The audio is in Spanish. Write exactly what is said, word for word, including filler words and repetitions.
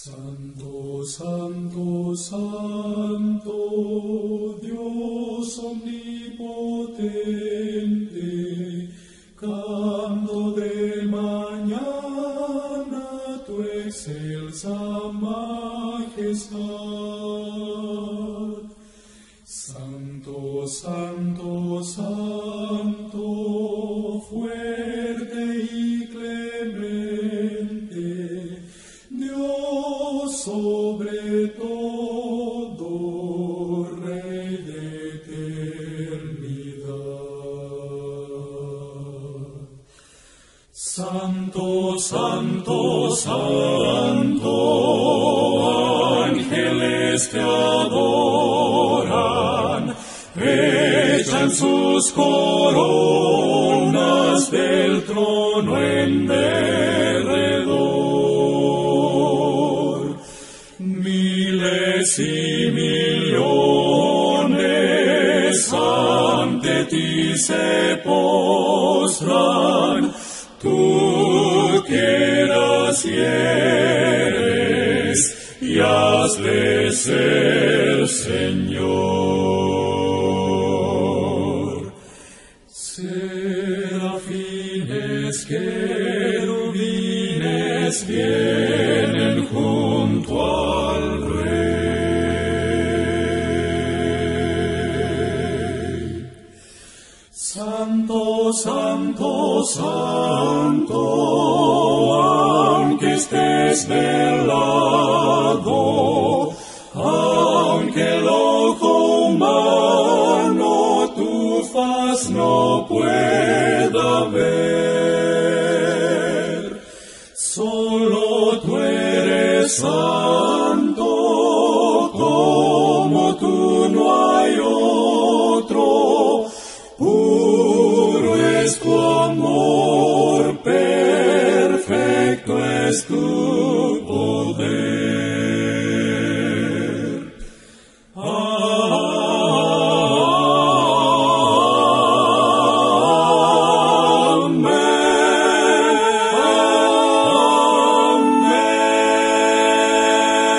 Santo, santo, santo, Dios omnipotente, canto de mañana tu excelsa majestad. Santo, santo, santo, fuerte y clemente, Dios sobre todo, Rey de eternidad. Santo, santo, santo, ángeles te adoran, echan sus coronas del trono en derredor. Miles y millones ante ti se postran, tú quieras y eres, y hazle ser Señor. Serafines, querubines vienen junto al Rey. Santo, santo, santo, aunque estés velado, aunque el ojo humano tu faz no pueda ver, solo tú eres santo, como tú no hay otro, puro es tu amor, perfecto es tu poder.